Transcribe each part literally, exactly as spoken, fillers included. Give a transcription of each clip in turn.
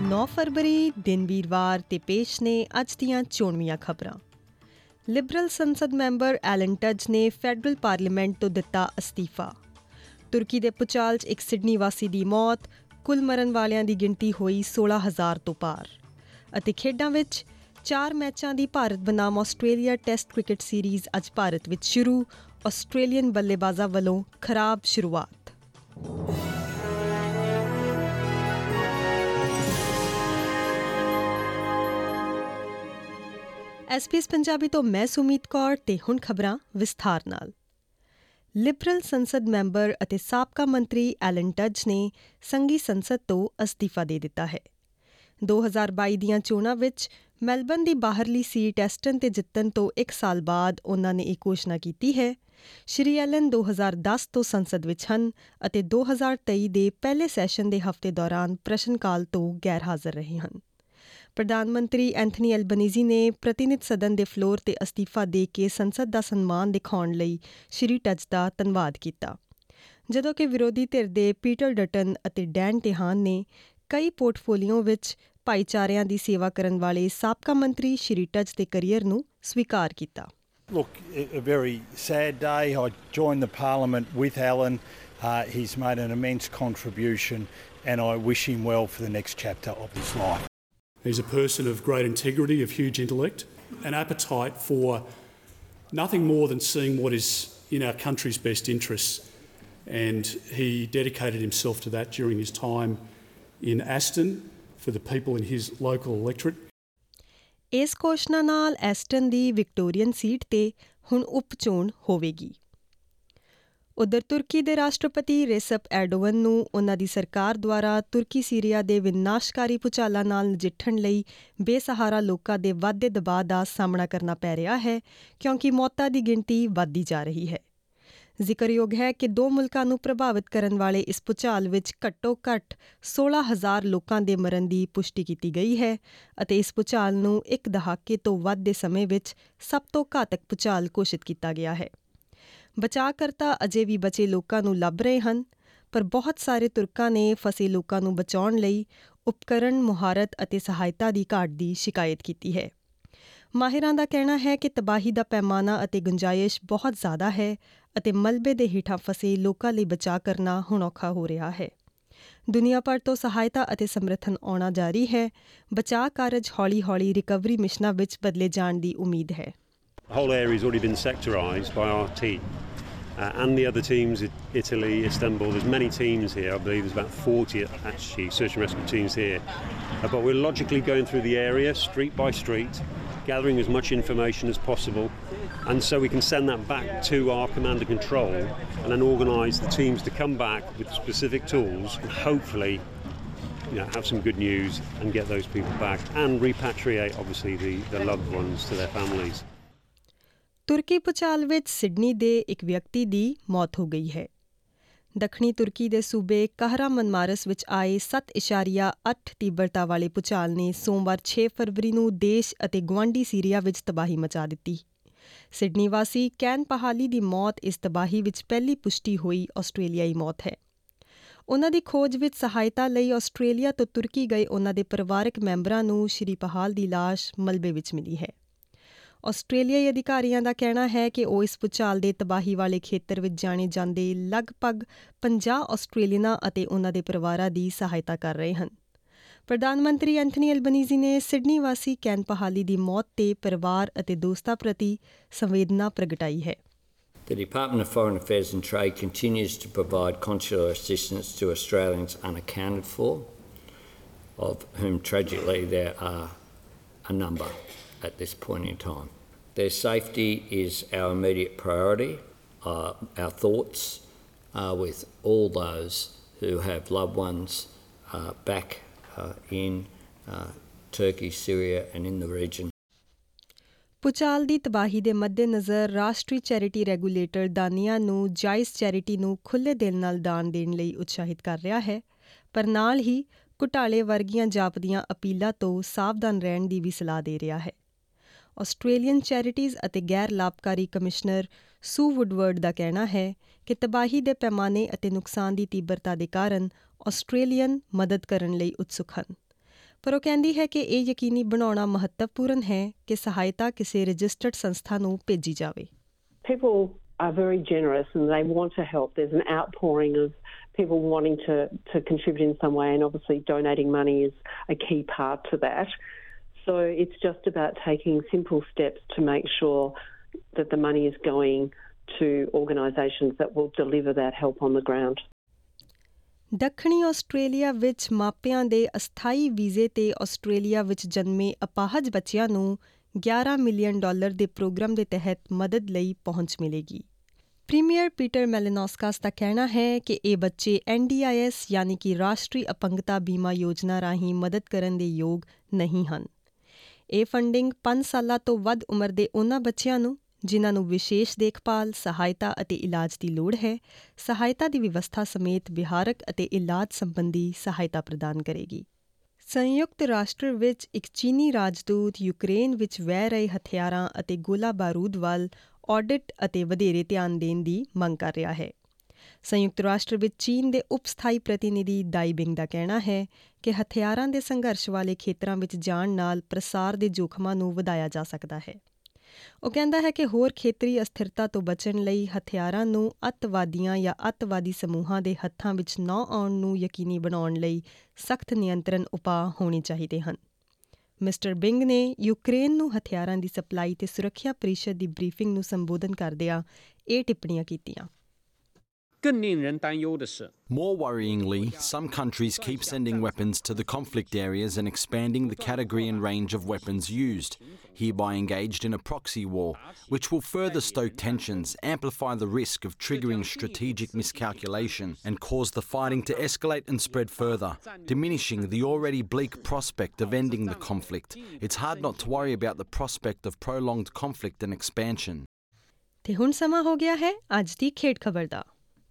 ਨੌ ਫਰਵਰੀ ਦਿਨ ਵੀਰਵਾਰ ਤੇ ਪੇਸ਼ ਨੇ ਅੱਜ ਦੀਆਂ ਚੋਣਵੀਆਂ ਖਬਰਾਂ। ਲਿਬਰਲ ਸੰਸਦ ਮੈਂਬਰ ਐਲਨ ਟੱਜ ਨੇ ਫੈਡਰਲ ਪਾਰਲੀਮੈਂਟ ਤੋਂ ਦਿੱਤਾ ਅਸਤੀਫਾ। ਤੁਰਕੀ ਦੇ ਭੂਚਾਲ 'ਚ ਇੱਕ ਸਿਡਨੀ ਵਾਸੀ ਦੀ ਮੌਤ, ਕੁੱਲ ਮਰਨ ਵਾਲਿਆਂ ਦੀ ਗਿਣਤੀ ਹੋਈ ਸੋਲਾਂ ਹਜ਼ਾਰ ਤੋਂ ਪਾਰ। ਅਤੇ ਖੇਡਾਂ ਵਿੱਚ ਚਾਰ ਮੈਚਾਂ ਦੀ ਭਾਰਤ ਬਨਾਮ ਆਸਟ੍ਰੇਲੀਆ ਟੈਸਟ ਕ੍ਰਿਕਟ ਸੀਰੀਜ਼ ਅੱਜ ਭਾਰਤ ਵਿੱਚ ਸ਼ੁਰੂ। ਆਸਟ੍ਰੇਲੀਅਨ ਬੱਲੇਬਾਜ਼ਾਂ ਵੱਲੋਂ ਖਰਾਬ ਸ਼ੁਰੂਆਤ। ਐਸ ਪੀ ਐਸ ਪੰਜਾਬੀ ਤੋਂ ਮੈਂ ਸੁਮੀਤ ਕੌਰ ਤੇ ਹੁਣ ਖਬਰਾਂ ਵਿਸਥਾਰ ਨਾਲ। ਲਿਬਰਲ ਸੰਸਦ ਮੈਂਬਰ ਅਤੇ ਸਾਬਕਾ ਮੰਤਰੀ ਐਲਨ ਟੱਜ ਨੇ ਸੰਘੀ ਸੰਸਦ ਤੋਂ ਅਸਤੀਫਾ ਦੇ ਦਿੱਤਾ ਹੈ। ਦੋ ਹਜ਼ਾਰ ਬਾਈ ਦੀਆਂ ਚੋਣਾਂ ਵਿੱਚ ਮੈਲਬਰਨ ਦੀ ਬਾਹਰਲੀ ਸੀਟ ਐਸਟਨ ਤੇ ਜਿੱਤਣ ਤੋਂ ਇੱਕ ਸਾਲ ਬਾਅਦ ਉਹਨਾਂ ਨੇ ਇਹ ਘੋਸ਼ਣਾ ਕੀਤੀ ਹੈ। ਸ਼੍ਰੀ ਐਲਨ ਦੋ ਹਜ਼ਾਰ ਦਸ ਤੋਂ ਸੰਸਦ ਵਿੱਚ ਹਨ ਅਤੇ ਦੋ ਹਜ਼ਾਰ ਤੇਈ ਦੇ ਪਹਿਲੇ ਸੈਸ਼ਨ ਦੇ ਹਫ਼ਤੇ ਦੌਰਾਨ ਪ੍ਰਸ਼ਨ ਕਾਲ ਤੋਂ ਗੈਰ ਹਾਜ਼ਰ ਰਹੇ ਹਨ। ਪ੍ਰਧਾਨ ਮੰਤਰੀ ਐਂਥਨੀ ਐਲਬਨੀਜ਼ੀ ਨੇ ਪ੍ਰਤੀਨਿਧ ਸਦਨ ਦੇ ਫਲੋਰ ਤੇ ਅਸਤੀਫਾ ਦੇ ਕੇ ਸੰਸਦ ਦਾ ਸਨਮਾਨ ਦਿਖਾਉਣ ਲਈ ਸ਼੍ਰੀ ਟੱਜ ਦਾ ਧੰਨਵਾਦ ਕੀਤਾ, ਜਦੋਂ ਕਿ ਵਿਰੋਧੀ ਧਿਰ ਦੇ ਪੀਟਰ ਡਟਨ ਅਤੇ ਡੈਨ ਟੇਹਾਨ ਨੇ ਕਈ ਪੋਰਟਫੋਲੀਓ ਵਿੱਚ ਭਾਈਚਾਰਿਆਂ ਦੀ ਸੇਵਾ ਕਰਨ ਵਾਲੇ ਸਾਬਕਾ ਮੰਤਰੀ ਸ਼੍ਰੀ ਟੱਜ ਦੇ ਕਰੀਅਰ ਨੂੰ ਸਵੀਕਾਰ ਕੀਤਾ। Look, a very sad day. I joined the Parliament with Alan. Uh, he's made an immense contribution and I wish him well for the next chapter of his life. He's a person of great integrity, of huge intellect, an appetite for nothing more than seeing what is in our country's best interests. And he dedicated himself to that during his time in Aston for the people in his local electorate. ਇਸ ਘੋਸ਼ਣਾ ਨਾਲ Aston ਦੀ Victorian seat ਤੇ ਹੁਣ ਉਪ ਚੋਣ ਹੋਵੇਗੀ। ਉੱਧਰ ਤੁਰਕੀ ਦੇ ਰਾਸ਼ਟਰਪਤੀ ਰੇਸਪ ਐਰਡੋਗਨ ਨੂੰ ਉਹਨਾਂ ਦੀ ਸਰਕਾਰ ਦੁਆਰਾ ਤੁਰਕੀ ਸੀਰੀਆ ਦੇ ਵਿਨਾਸ਼ਕਾਰੀ ਭੂਚਾਲਾਂ ਨਾਲ ਨਜਿੱਠਣ ਲਈ ਬੇਸਹਾਰਾ ਲੋਕਾਂ ਦੇ ਵੱਧਦੇ ਦਬਾਅ ਦਾ ਸਾਹਮਣਾ ਕਰਨਾ ਪੈ ਰਿਹਾ ਹੈ, ਕਿਉਂਕਿ ਮੌਤਾਂ ਦੀ ਗਿਣਤੀ ਵੱਧਦੀ ਜਾ ਰਹੀ ਹੈ। ਜ਼ਿਕਰਯੋਗ ਹੈ ਕਿ ਦੋ ਮੁਲਕਾਂ ਨੂੰ ਪ੍ਰਭਾਵਿਤ ਕਰਨ ਵਾਲੇ ਇਸ ਭੂਚਾਲ ਵਿੱਚ ਘੱਟੋ ਘੱਟ ਸੋਲਾਂ ਹਜ਼ਾਰ ਲੋਕਾਂ ਦੇ ਮਰਨ ਦੀ ਪੁਸ਼ਟੀ ਕੀਤੀ ਗਈ ਹੈ ਅਤੇ ਇਸ ਭੂਚਾਲ ਨੂੰ ਇੱਕ ਦਹਾਕੇ ਤੋਂ ਵੱਧ ਦੇ ਸਮੇਂ ਵਿੱਚ ਸਭ ਤੋਂ ਘਾਤਕ ਭੂਚਾਲ ਘੋਸ਼ਿਤ ਕੀਤਾ ਗਿਆ ਹੈ। ਬਚਾਅਕਰਤਾ ਅਜੇ ਵੀ ਬਚੇ ਲੋਕਾਂ ਨੂੰ ਲੱਭ ਰਹੇ ਹਨ, ਪਰ ਬਹੁਤ ਸਾਰੇ ਤੁਰਕਾਂ ਨੇ ਫਸੇ ਲੋਕਾਂ ਨੂੰ ਬਚਾਉਣ ਲਈ ਉਪਕਰਣ, ਮੁਹਾਰਤ ਅਤੇ ਸਹਾਇਤਾ ਦੀ ਘਾਟ ਦੀ ਸ਼ਿਕਾਇਤ ਕੀਤੀ ਹੈ। ਮਾਹਿਰਾਂ ਦਾ ਕਹਿਣਾ ਹੈ ਕਿ ਤਬਾਹੀ ਦਾ ਪੈਮਾਨਾ ਅਤੇ ਗੁੰਜਾਇਸ਼ ਬਹੁਤ ਜ਼ਿਆਦਾ ਹੈ ਅਤੇ ਮਲਬੇ ਦੇ ਹੇਠਾਂ ਫਸੇ ਲੋਕਾਂ ਲਈ ਬਚਾਅ ਕਰਨਾ ਹੁਣ ਔਖਾ ਹੋ ਰਿਹਾ ਹੈ। ਦੁਨੀਆ ਭਰ ਤੋਂ ਸਹਾਇਤਾ ਅਤੇ ਸਮਰਥਨ ਆਉਣਾ ਜਾਰੀ ਹੈ। ਬਚਾਅ ਕਾਰਜ ਹੌਲੀ-ਹੌਲੀ ਰਿਕਵਰੀ ਮਿਸ਼ਨਾਂ ਵਿੱਚ ਬਦਲੇ ਜਾਣ ਦੀ ਉਮੀਦ ਹੈ। The whole area has already been sectorised by our team uh, and the other teams, Italy, Istanbul. There's many teams here. I believe there's about forty actually search and rescue teams here. Uh, but we're logically going through the area, street by street, gathering as much information as possible. And so we can send that back to our command and control and then organise the teams to come back with specific tools and hopefully you know, have some good news and get those people back and repatriate obviously the, the loved ones to their families. ਤੁਰਕੀ ਭੂਚਾਲ ਵਿੱਚ Sydney ਦੇ ਇੱਕ ਵਿਅਕਤੀ ਦੀ ਮੌਤ ਹੋ ਗਈ ਹੈ। ਦੱਖਣੀ ਤੁਰਕੀ ਦੇ ਸੂਬੇ ਕਾਹਰਾਮਨਮਾਰਸ ਵਿੱਚ ਆਏ ਸੱਤ ਇਸ਼ਾਰੀਆ ਅੱਠ ਤੀਬਰਤਾ ਵਾਲੇ ਭੂਚਾਲ ਨੇ ਸੋਮਵਾਰ ਛੇ ਫਰਵਰੀ ਨੂੰ ਦੇਸ਼ ਅਤੇ ਗੁਆਂਢੀ ਸੀਰੀਆ ਵਿੱਚ ਤਬਾਹੀ ਮਚਾ ਦਿੱਤੀ। ਸਿਡਨੀ ਵਾਸੀ ਕੈਨ ਪਹਾਲੀ ਦੀ ਮੌਤ ਇਸ ਤਬਾਹੀ ਵਿੱਚ ਪਹਿਲੀ ਪੁਸ਼ਟੀ ਹੋਈ ਆਸਟ੍ਰੇਲੀਆਈ ਮੌਤ ਹੈ। ਉਹਨਾਂ ਦੀ ਖੋਜ ਵਿੱਚ ਸਹਾਇਤਾ ਲਈ ਆਸਟ੍ਰੇਲੀਆ ਤੋਂ ਤੁਰਕੀ ਗਏ ਉਹਨਾਂ ਦੇ ਪਰਿਵਾਰਕ ਮੈਂਬਰਾਂ ਨੂੰ ਸ਼੍ਰੀ ਪਹਾਲ ਦੀ ਲਾਸ਼ ਮਲਬੇ ਵਿੱਚ ਮਿਲੀ ਹੈ। ਆਸਟ੍ਰੇਲੀਆਈ ਅਧਿਕਾਰੀਆਂ ਦਾ ਕਹਿਣਾ ਹੈ ਕਿ ਉਹ ਇਸ ਭੂਚਾਲ ਦੇ ਤਬਾਹੀ ਵਾਲੇ ਖੇਤਰ ਵਿੱਚ ਜਾਣੇ ਜਾਂਦੇ ਲਗਭਗ ਪੰਜਾਹ ਆਸਟ੍ਰੇਲੀਅਨਾਂ ਅਤੇ ਉਹਨਾਂ ਦੇ ਪਰਿਵਾਰਾਂ ਦੀ ਸਹਾਇਤਾ ਕਰ ਰਹੇ ਹਨ। ਪ੍ਰਧਾਨ ਮੰਤਰੀ ਐਂਥਨੀ ਐਲਬਨੀਜ਼ੀ ਨੇ ਸਿਡਨੀ ਵਾਸੀ ਕੈਨ ਪਹਾਲੀ ਦੀ ਮੌਤ ਤੇ ਪਰਿਵਾਰ ਅਤੇ ਦੋਸਤਾਂ ਪ੍ਰਤੀ ਸੰਵੇਦਨਾ ਪ੍ਰਗਟਾਈ ਹੈ। The Department of Foreign Affairs and Trade continues to provide consular assistance to Australians unaccounted for, of whom tragically there are a number at this point in time. Their safety is our immediate priority. Uh, our thoughts are with all those who have loved ones uh, back uh, in uh, Turkey, Syria and in the region. ਭੂਚਾਲ ਦੀ ਤਬਾਹੀ ਦੇ ਮੱਦੇਨਜ਼ਰ ਰਾਸ਼ਟਰੀ charity regulator ਦਾਨੀਆ ਨੂੰ ਜਾਇਜ਼ charity ਨੂੰ ਖੁੱਲ੍ਹੇ ਦਿਲ ਨਾਲ ਦਾਨ ਦੇਣ ਲਈ ਉਤਸ਼ਾਹਿਤ ਕਰ ਰਿਹਾ ਹੈ, ਪਰ ਨਾਲ ਹੀ ਘੁਟਾਲੇ ਵਰਗੀਆਂ ਜਾਪਦੀਆਂ ਅਪੀਲਾਂ ਤੋਂ ਸਾਵਧਾਨ ਰਹਿਣ ਦੀ ਵੀ ਸਲਾਹ ਦੇ ਰਿਹਾ ਹੈ। ਆਸਟ੍ਰੇਲੀਅਨ ਚੈਰਿਟੀਜ਼ ਅਤੇ ਗੈਰ ਲਾਭਕਾਰੀ ਕਮਿਸ਼ਨਰ ਸੂ ਵੁਡਵਰਡ ਦਾ ਕਹਿਣਾ ਹੈ ਕਿ ਤਬਾਹੀ ਦੇ ਪੈਮਾਨੇ ਅਤੇ ਨੁਕਸਾਨ ਦੀ ਤੀਬਰਤਾ ਦੇ ਕਾਰਨ ਆਸਟ੍ਰੇਲੀਅਨ ਮਦਦ ਕਰਨ ਲਈ ਉਤਸੁਕ ਹਨ, ਪਰ ਉਹ ਕਹਿੰਦੀ ਹੈ ਕਿ ਇਹ ਯਕੀਨੀ ਬਣਾਉਣਾ ਮਹੱਤਵਪੂਰਨ ਹੈ ਕਿ ਸਹਾਇਤਾ ਕਿਸੇ ਰਜਿਸਟਰਡ ਸੰਸਥਾ ਨੂੰ ਭੇਜੀ ਜਾਵੇ। People are very generous and they want to help. There's an outpouring of people wanting to, to contribute in some way, and obviously donating money is a key part to that. So it's just about taking simple steps to make sure that the money is going to organisations that will deliver that help on the ground. ਦੱਖਣੀ Australia ਵਿੱਚ ਮਾਪਿਆਂ ਦੇ ਅਸਥਾਈ ਵੀਜ਼ੇ ਤੇ Australia ਵਿੱਚ ਜਨਮੇ ਅਪਾਹਜ ਬੱਚਿਆਂ ਨੂੰ ਗਿਆਰਾਂ ਮਿਲੀਅਨ ਡਾਲਰ ਦੇ ਪ੍ਰੋਗਰਾਮ ਦੇ ਤਹਿਤ ਮਦਦ ਲਈ ਪਹੁੰਚ ਮਿਲੇਗੀ। ਪ੍ਰੀਮੀਅਰ ਪੀਟਰ ਮੈਲਨੋਸਕਾਸ ਦਾ ਕਹਿਣਾ ਹੈ ਕਿ ਇਹ ਬੱਚੇ ਐਨ ਡੀ ਆਈ ਐਸ ਯਾਨੀ ਕਿ ਰਾਸ਼ਟਰੀ ਅਪੰਗਤਾ ਬੀਮਾ ਯੋਜਨਾ ਰਾਹੀਂ ਮਦਦ ਕਰਨ ਦੇ ਯੋਗ ਨਹੀਂ ਹਨ। ਇਹ ਫੰਡਿੰਗ ਪੰਜ ਸਾਲਾਂ ਤੋਂ ਵੱਧ ਉਮਰ ਦੇ ਉਹਨਾਂ ਬੱਚਿਆਂ ਨੂੰ ਜਿਨ੍ਹਾਂ ਨੂੰ ਵਿਸ਼ੇਸ਼ ਦੇਖਭਾਲ, ਸਹਾਇਤਾ ਅਤੇ ਇਲਾਜ ਦੀ ਲੋੜ ਹੈ, ਸਹਾਇਤਾ ਦੀ ਵਿਵਸਥਾ ਸਮੇਤ ਵਿਹਾਰਕ ਅਤੇ ਇਲਾਜ ਸੰਬੰਧੀ ਸਹਾਇਤਾ ਪ੍ਰਦਾਨ ਕਰੇਗੀ। ਸੰਯੁਕਤ ਰਾਸ਼ਟਰ ਵਿੱਚ ਇੱਕ ਚੀਨੀ ਰਾਜਦੂਤ ਯੂਕਰੇਨ ਵਿੱਚ ਵਹਿ ਰਹੇ ਹਥਿਆਰਾਂ ਅਤੇ ਗੋਲਾ ਬਾਰੂਦ ਵੱਲ ਆਡਿਟ ਅਤੇ ਵਧੇਰੇ ਧਿਆਨ ਦੇਣ ਦੀ ਮੰਗ ਕਰ ਰਿਹਾ ਹੈ। ਸੰਯੁਕਤ ਰਾਸ਼ਟਰ ਵਿੱਚ ਚੀਨ ਦੇ ਉਪ ਸਥਾਈ ਪ੍ਰਤੀਨਿਧੀ ਦਾਈ ਬਿੰਗ ਦਾ ਕਹਿਣਾ ਹੈ ਕਿ ਹਥਿਆਰਾਂ ਦੇ ਸੰਘਰਸ਼ ਵਾਲੇ ਖੇਤਰਾਂ ਵਿੱਚ ਜਾਣ ਨਾਲ ਪ੍ਰਸਾਰ ਦੇ ਜੋਖਮਾਂ ਨੂੰ ਵਧਾਇਆ ਜਾ ਸਕਦਾ ਹੈ। ਉਹ ਕਹਿੰਦਾ ਹੈ ਕਿ ਹੋਰ ਖੇਤਰੀ ਅਸਥਿਰਤਾ ਤੋਂ ਬਚਣ ਲਈ ਹਥਿਆਰਾਂ ਨੂੰ ਅੱਤਵਾਦੀਆਂ ਜਾਂ ਅੱਤਵਾਦੀ ਸਮੂਹਾਂ ਦੇ ਹੱਥਾਂ ਵਿੱਚ ਨਾ ਆਉਣ ਨੂੰ ਯਕੀਨੀ ਬਣਾਉਣ ਲਈ ਸਖਤ ਨਿਯੰਤਰਣ ਉਪਾਅ ਹੋਣੇ ਚਾਹੀਦੇ ਹਨ। ਮਿਸਟਰ ਬਿੰਗ ਨੇ ਯੂਕਰੇਨ ਨੂੰ ਹਥਿਆਰਾਂ ਦੀ ਸਪਲਾਈ ਤੇ ਸੁਰੱਖਿਆ ਪਰਿਸ਼ਦ ਦੀ ਬਰੀਫਿੰਗ ਨੂੰ ਸੰਬੋਧਨ ਕਰਦਿਆਂ ਇਹ ਟਿੱਪਣੀਆਂ ਕੀਤੀਆਂ। More worryingly, some countries keep sending weapons to the conflict areas and expanding the category and range of weapons used, hereby engaged in a proxy war, which will further stoke tensions, amplify the risk of triggering strategic miscalculation, and cause the fighting to escalate and spread further, diminishing the already bleak prospect of ending the conflict. It's hard not to worry about the prospect of prolonged conflict and expansion. ਤੇ ਹੁਣ ਸਮਾਂ ਹੋ ਗਿਆ ਹੈ ਅੱਜ ਦੀ ਖੇਡ ਖਬਰ ਦਾ।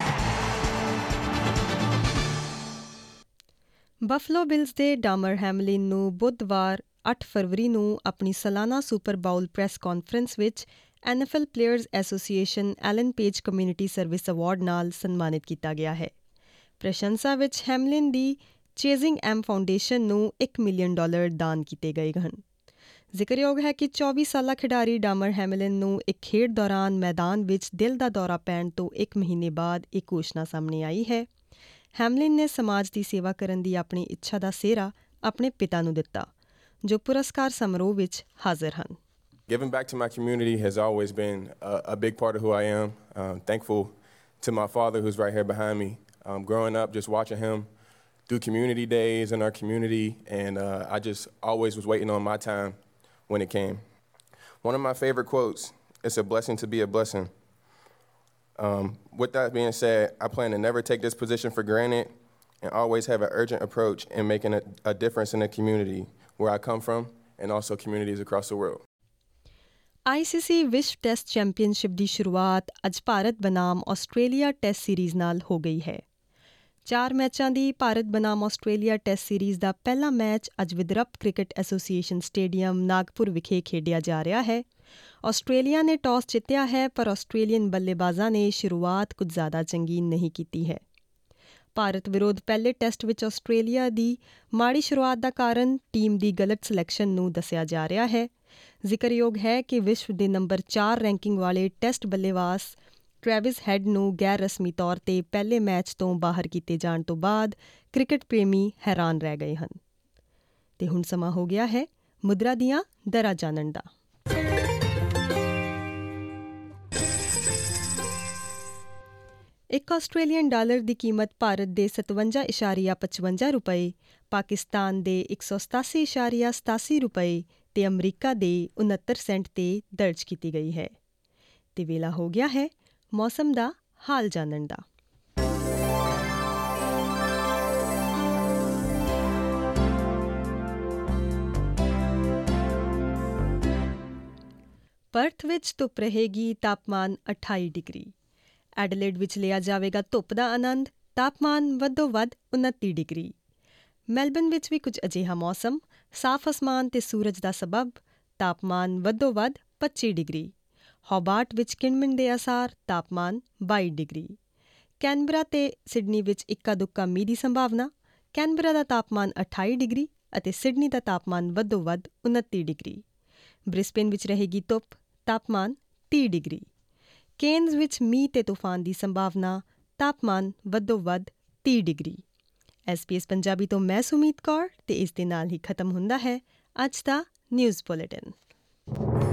Buffalo bills ਦੇ ਡਾਮਰ ਹੈਮਲਿਨ ਨੂੰ ਬੁੱਧਵਾਰ ਅੱਠ ਫਰਵਰੀ ਨੂੰ ਆਪਣੀ ਸਾਲਾਨਾ ਸੁਪਰ ਬਾਊਲ ਪ੍ਰੈਸ ਕਾਨਫਰੰਸ ਵਿੱਚ N F L players association Alan Page community service award ਨਾਲ ਸਨਮਾਨਿਤ ਕੀਤਾ ਗਿਆ ਹੈ। ਪ੍ਰਸ਼ੰਸਾ ਵਿੱਚ ਹੈਮਲਿਨ ਦੀ ਚੇਜ਼ਿੰਗ ਐਮ ਫਾਊਂਡੇਸ਼ਨ ਨੂੰ ਇੱਕ ਮਿਲੀਅਨ ਡਾਲਰ ਦਾਨ ਕੀਤੇ ਗਏ ਹਨ। ਜ਼ਿਕਰਯੋਗ ਹੈ ਕਿ ਚੌਵੀ ਸਾਲਾ ਖਿਡਾਰੀ ਡਾਮਰ ਹੈਮਲਿਨ ਨੂੰ ਇੱਕ ਖੇਡ ਦੌਰਾਨ ਮੈਦਾਨ ਵਿੱਚ ਦਿਲ ਦਾ ਦੌਰਾ ਪੈਣ ਤੋਂ ਇੱਕ ਮਹੀਨੇ ਬਾਅਦ ਇਹ ਘੋਸ਼ਣਾ ਸਾਹਮਣੇ ਆਈ ਹੈ। ਹੈਮਲਿਨ ਨੇ ਸਮਾਜ ਦੀ ਸੇਵਾ ਕਰਨ ਦੀ ਆਪਣੀ ਇੱਛਾ ਦਾ ਸਿਹਰਾ ਆਪਣੇ ਪਿਤਾ ਨੂੰ ਦਿੱਤਾ, ਜੋ ਪੁਰਸਕਾਰ ਸਮਾਰੋਹ ਵਿੱਚ ਹਾਜ਼ਰ ਹਨ। Giving back to my community has always been a, a big part of who I am. Um, thankful to my father who's right here behind me. Um, growing up, just watching him do community days in our community, and uh, I just always was waiting on my time when it came. One of my favorite quotes, "It's a blessing to be a blessing." Um, with that being said, I plan to never take this position for granted and always have an urgent approach in making a, a difference in the community where I come from and also communities across the world. ਆਈ ਸੀ ਸੀ ਵਿਸ਼ਵ test championship ਦੀ ਸ਼ੁਰੂਆਤ ਅੱਜ ਭਾਰਤ ਬਨਾਮ Australia test series ਨਾਲ ਹੋ ਗਈ ਹੈ। ਚਾਰ ਮੈਚਾਂ ਦੀ ਭਾਰਤ ਬਨਾਮ ਆਸਟ੍ਰੇਲੀਆ ਟੈਸਟ ਸੀਰੀਜ਼ ਦਾ ਪਹਿਲਾ ਮੈਚ ਅੱਜ Vidarbha cricket association stadium Nagpur ਵਿਖੇ ਖੇਡਿਆ ਜਾ ਰਿਹਾ ਹੈ। ਆਸਟ੍ਰੇਲੀਆ ਨੇ ਟਾਸ ਜਿੱਤਿਆ ਹੈ, ਪਰ ਆਸਟ੍ਰੇਲੀਅਨ ਬੱਲੇਬਾਜ਼ਾਂ ਨੇ ਸ਼ੁਰੂਆਤ ਕੁਝ ਜ਼ਿਆਦਾ ਚੰਗੀ ਨਹੀਂ ਕੀਤੀ ਹੈ। ਭਾਰਤ ਵਿਰੁੱਧ ਪਹਿਲੇ ਟੈਸਟ ਵਿੱਚ ਆਸਟ੍ਰੇਲੀਆ ਦੀ ਮਾੜੀ ਸ਼ੁਰੂਆਤ ਦਾ ਕਾਰਨ ਟੀਮ ਦੀ ਗਲਤ ਸਿਲੈਕਸ਼ਨ ਨੂੰ ਦੱਸਿਆ ਜਾ ਰਿਹਾ ਹੈ। ਜ਼ਿਕਰਯੋਗ ਹੈ ਕਿ ਵਿਸ਼ਵ ਦੇ ਨੰਬਰ ਚਾਰ ਰੈਂਕਿੰਗ ਵਾਲੇ ਟੈਸਟ ਬੱਲੇਬਾਜ਼ ਟ੍ਰੈਵਿਸ ਹੈਡ ਨੂੰ ਗੈਰ ਰਸਮੀ ਤੌਰ ਤੇ ਪਹਿਲੇ ਮੈਚ ਤੋਂ ਬਾਹਰ ਕੀਤੇ ਜਾਣ ਤੋਂ ਬਾਅਦ ਕ੍ਰਿਕਟ ਪ੍ਰੇਮੀ ਹੈਰਾਨ ਰਹਿ ਗਏ ਹਨ। ਤੇ ਹੁਣ ਸਮਾਂ ਹੋ ਗਿਆ ਹੈ ਮੁਦਰਾ ਦੀਆਂ ਦਰਾਂ ਜਾਣਨ ਦਾ। ਇੱਕ ਆਸਟ੍ਰੇਲੀਅਨ ਡਾਲਰ ਦੀ ਕੀਮਤ ਭਾਰਤ ਦੇ ਸਤਵੰਜਾ ਇਸ਼ਾਰੀਆ ਪਚਵੰਜਾ ਰੁਪਏ, ਪਾਕਿਸਤਾਨ ਦੇ ਇੱਕ ਸੌ ਸਤਾਸੀ ਇਸ਼ਾਰੀਆ ਸਤਾਸੀ ਰੁਪਏ ਤੇ ਅਮਰੀਕਾ ਦੇ ਉਨੱਤਰ ਸੈਂਟ ਤੇ ਦਰਜ ਕੀਤੀ ਗਈ ਹੈ। ਤੇ ਵੇਲਾ ਹੋ ਗਿਆ ਹੈ ਮੌਸਮ ਦਾ ਹਾਲ ਜਾਣਨ ਦਾ। ਪਰਥ ਵਿੱਚ ਧੁੱਪ ਰਹੇਗੀ, ਤਾਪਮਾਨ ਅਠਾਈ ਡਿਗਰੀ। ਐਡਲੇਡ ਵਿੱਚ ਲਿਆ ਜਾਵੇਗਾ ਧੁੱਪ ਦਾ ਆਨੰਦ, ਤਾਪਮਾਨ ਵੱਧੋ ਵੱਧ ਉਨੱਤੀ ਡਿਗਰੀ। ਮੈਲਬਨ ਵਿੱਚ ਵੀ ਕੁਝ ਅਜਿਹਾ ਮੌਸਮ, ਸਾਫ਼ ਅਸਮਾਨ ਤੇ ਸੂਰਜ ਦਾ ਸਬਬ, ਤਾਪਮਾਨ ਵੱਧੋ ਵੱਧ ਪੱਚੀ ਡਿਗਰੀ। ਹੋਬਾਰਟ ਵਿੱਚ ਕਿਣਮਿਣ ਦੇ ਅਸਾਰ, ਤਾਪਮਾਨ ਬਾਈ ਡਿਗਰੀ। ਕੈਨਬਰਾ ਤੇ ਸਿਡਨੀ ਵਿੱਚ ਇੱਕਾ ਦੁੱਕਾ ਮੀਂਹ ਦੀ ਸੰਭਾਵਨਾ, ਕੈਨਬਰਾ ਦਾ ਤਾਪਮਾਨ ਅਠਾਈ ਡਿਗਰੀ ਅਤੇ ਸਿਡਨੀ ਦਾ ਤਾਪਮਾਨ ਵੱਧੋ ਵੱਧ ਉਨੱਤੀ ਡਿਗਰੀ। ਬ੍ਰਿਸਬੇਨ ਵਿੱਚ ਰਹੇਗੀ ਧੁੱਪ, ਤਾਪਮਾਨ ਤੀਹ ਡਿਗਰੀ। ਕੇਨਜ਼ ਵਿੱਚ ਮੀਂਹ ਤੇ ਤੂਫਾਨ ਦੀ ਸੰਭਾਵਨਾ, ਤਾਪਮਾਨ ਵੱਧੋ ਵੱਧ ਤੀਹ degree. S P S Punjabi ਤੋਂ ਮੈਂ ਸੁਮੀਤ ਕੌਰ ਤੇ ਇਸ ਦੇ ਨਾਲ ਹੀ ਖਤਮ ਹੁੰਦਾ ਹੈ ਅੱਜ ਦਾ ਨਿਊਜ਼ ਬੁਲੇਟਿਨ।